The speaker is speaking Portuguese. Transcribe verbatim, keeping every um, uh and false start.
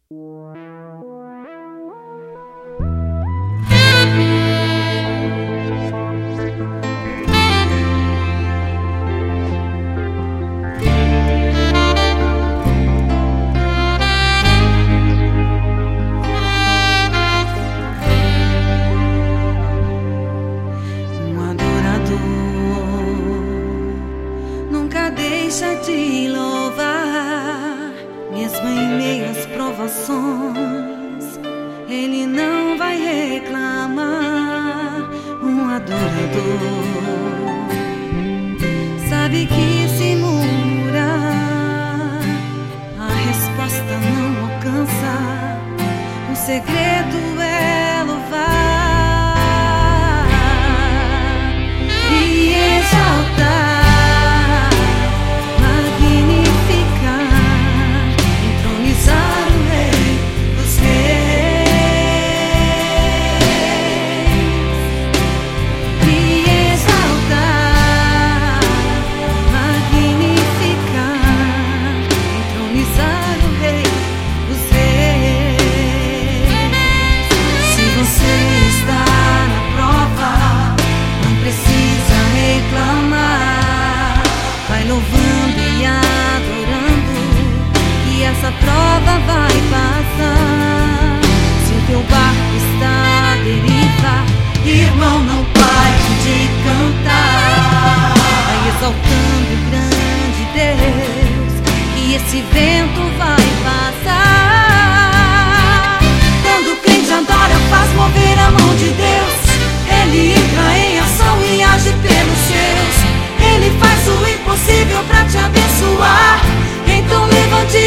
Deixa de louvar, mesmo em meio às provações, ele não vai reclamar. Um adorador sabe que se murmurar, a resposta não alcança. O segredo é louvar e exaltar. Louvando e adorando, que essa prova vai passar. Se o teu barco está à deriva, irmão, não pare de cantar. Vai exaltando o grande Deus, que esse vento vai passar. Quando o crente adora, faz mover a mão de Deus. Ele entra em ação e age pelos seus. Ele faz o impossível pra te abençoar. Então levante